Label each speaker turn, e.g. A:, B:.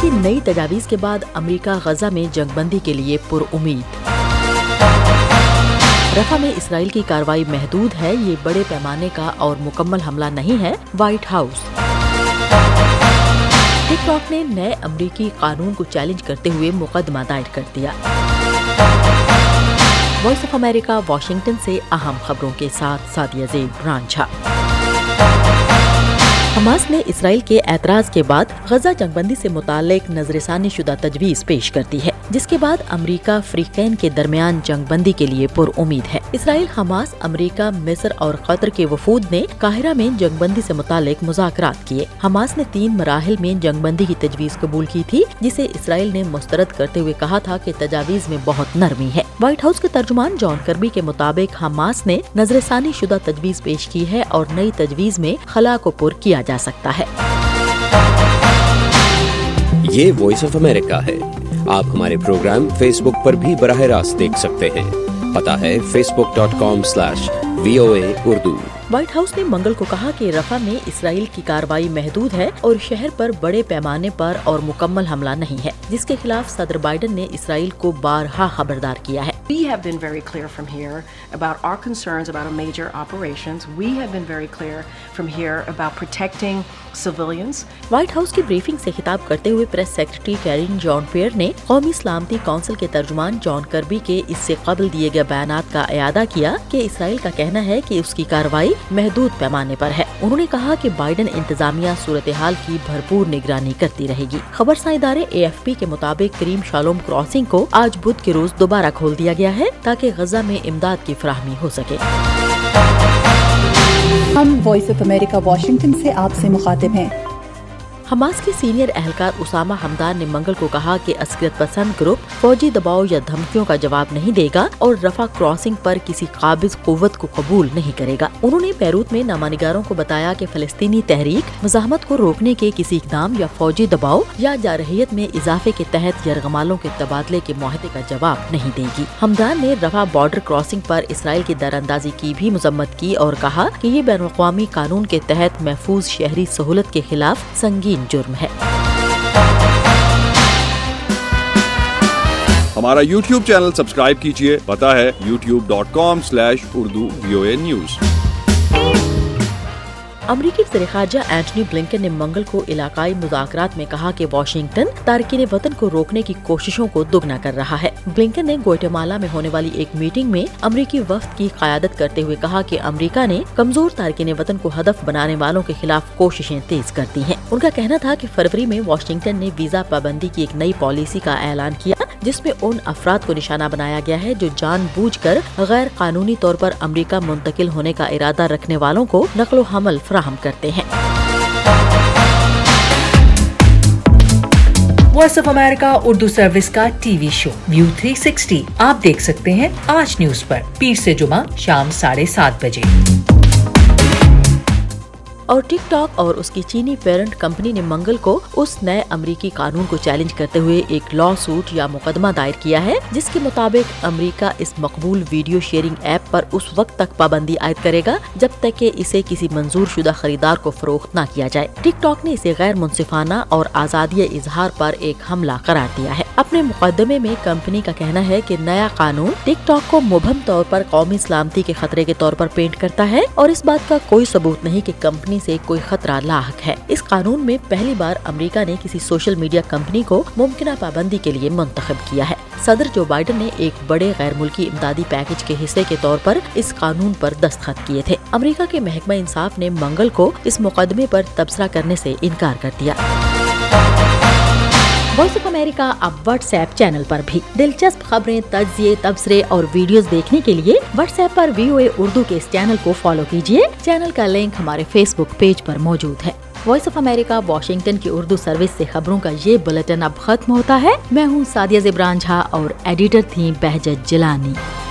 A: की नई तजावीज़ के बाद अमेरिका गजा में जंगबंदी के लिए पुरउम्मीद। रफा में इसराइल की कार्रवाई महदूद है, ये बड़े पैमाने का और मुकम्मल हमला नहीं है, व्हाइट हाउस। टिकटॉक ने नए अमरीकी कानून को चैलेंज करते हुए मुकदमा दायर कर दिया। वॉइस ऑफ अमेरिका वाशिंगटन से अहम खबरों के साथ सादिया ज़ेब रांझा। हमास ने इसराइल के एतराज के बाद गजा जंगबंदी से मुताल्लिक नजरसानी शुदा तजवीज़ पेश कर दी है, जिसके बाद अमरीका फ्रीकैन के दरमियान जंगबंदी के लिए पुरउम्मीद है। इसराइल, हमास, अमरीका, मिस्र और कतर के वफूद ने काहिरा में जंगबंदी से मुताल्लिक मुज़ाकरात किए। हमास ने 3 मराहिल में जंगबंदी की तजवीज़ कबूल की थी, जिसे इसराइल ने मुस्तरद करते हुए कहा था कि तजावीज़ में बहुत नरमी है। व्हाइट हाउस के तर्जुमान जॉन कर्बी के मुताबिक हमास ने नजरसानी शुदा तजवीज़ पेश की है और नई तजवीज़ में खला को पुर किया जा सकता है।
B: ये वॉइस ऑफ अमेरिका है। आप हमारे प्रोग्राम फेसबुक पर भी बराह रास्त देख सकते हैं। पता है facebook.com/VOA उर्दू।
A: व्हाइट हाउस ने मंगल को कहा कि रफा में इसराइल की कार्रवाई महदूद है और शहर पर बड़े पैमाने पर और मुकम्मल हमला नहीं है, जिसके खिलाफ सदर बाइडन ने इसराइल को बारहा खबरदार किया है।
C: We have been very clear from here about our concerns about a major operations. We have been very clear from here about protecting civilians.
A: White House की ब्रीफिंग से खिताब करते हुए press secretary Karine Jean Pierre ने कौमी सलामती council के तर्जुमान John Kirby के इससे कबल दिए गए बयानात का इयादा किया कि इसराइल का कहना है कि उसकी कार्रवाई महदूद पैमाने पर है। उन्होंने कहा कि बाइडन इंतजामिया सूरत हाल की भरपूर निगरानी करती रहेगी। खबरसां इदारे AFP के मुताबिक करीम शालोम क्रॉसिंग को आज बुध के रोज दोबारा खोल दिया गया है ताकि गजा में इमदाद की फराहमी हो सके।
D: हम वॉइस ऑफ अमेरिका वाशिंगटन से आपसे मुखातिब हैं।
A: हमास के सीनियर एहलकार उसामा हमदान ने मंगल को कहा कि अस्करियत पसंद ग्रुप फौजी दबाव या धमकियों का जवाब नहीं देगा और रफा क्रॉसिंग पर किसी काबिज कुव्वत को कबूल नहीं करेगा। उन्होंने बैरूत में नामानिगारों को बताया कि फलस्तीनी तहरीक मुज़ाहमत को रोकने के किसी इक़दाम या फौजी दबाव या जारहियत में इजाफे के तहत यरगमालों के तबादले के मुआहदे का जवाब नहीं देगी। हमदान ने रफा बॉर्डर क्रॉसिंग पर इसराइल की दरअंदाजी की भी मजम्मत की और कहा कि ये बैनुल अक़वामी कानून के तहत महफूज शहरी सहूलत के खिलाफ संगीन जुर्म है।
E: हमारा YouTube चैनल सब्सक्राइब कीजिए। पता है youtube.com/Urdu VOA News।
A: अमरीकी वज़ीर ख़ारजा एंटनी ब्लिंकन ने मंगल को इलाकाई मुज़ाकरात में कहा कि वाशिंगटन तारकीन वतन को रोकने की कोशिशों को दुगना कर रहा है। ब्लिंकन ने ग्वाटेमाला में होने वाली एक मीटिंग में अमरीकी वफ़द की क़यादत करते हुए कहा कि अमरीका ने कमजोर तारकीन वतन को हदफ बनाने वालों के खिलाफ कोशिशें तेज कर दी हैं। उनका कहना था कि फरवरी में वाशिंगटन ने वीज़ा पाबंदी की एक नई पॉलिसी का ऐलान किया, जिसमें उन अफराद को निशाना बनाया गया है जो जानबूझकर गैर कानूनी तौर पर अमरीका मुंतकिल होने का इरादा रखने वालों को नक्लो हमल फराहम करते हैं।
F: Voice of America Urdu service का टीवी शो व्यू 360 आप देख सकते हैं आज न्यूज पर पीर से जुमा शाम 7:30 बजे।
A: और टिकटॉक और उसकी चीनी पेरेंट कंपनी ने मंगल को उस नए अमरीकी कानून को चैलेंज करते हुए एक लॉ सूट या मुकदमा दायर किया है, जिसके मुताबिक अमरीका इस मकबूल वीडियो शेयरिंग ऐप पर उस वक्त तक पाबंदी आयद करेगा जब तक कि इसे किसी मंजूर शुदा खरीदार को फरोख्त न किया जाए। टिकटॉक ने इसे गैर मुंसिफाना और आजादी इजहार पर एक हमला करार दिया है। अपने मुकदमे में कंपनी का कहना है कि नया कानून टिकटॉक को मुबहम तौर पर कौमी सलामती के खतरे के तौर पर पेंट करता है और इस बात का कोई सबूत नहीं कि कंपनी से कोई खतरा लाहक है। इस कानून में पहली बार अमेरिका ने किसी सोशल मीडिया कंपनी को मुमकिना पाबंदी के लिए मुंतखब किया है। सदर जो बाइडन ने एक बड़े गैर मुल्की इमदादी पैकेज के हिस्से के तौर पर इस कानून पर दस्तखत किए थे। अमेरिका के महकमा इंसाफ ने मंगल को इस मुकदमे पर तबसरा करने से इनकार कर दिया। वॉइस ऑफ अमेरिका अब व्हाट्सएप चैनल पर भी दिलचस्प खबरें, तज्जिए, तबसरे और वीडियोस देखने के लिए व्हाट्सएप पर VOA उर्दू के इस चैनल को फॉलो कीजिए। चैनल का लिंक हमारे फेसबुक पेज पर मौजूद है। वॉइस ऑफ अमेरिका वाशिंगटन की उर्दू सर्विस से खबरों का ये बुलेटिन अब खत्म होता है। मैं हूँ सादिया ज़ेब रांझा और एडिटर थी बहजत जिलानी।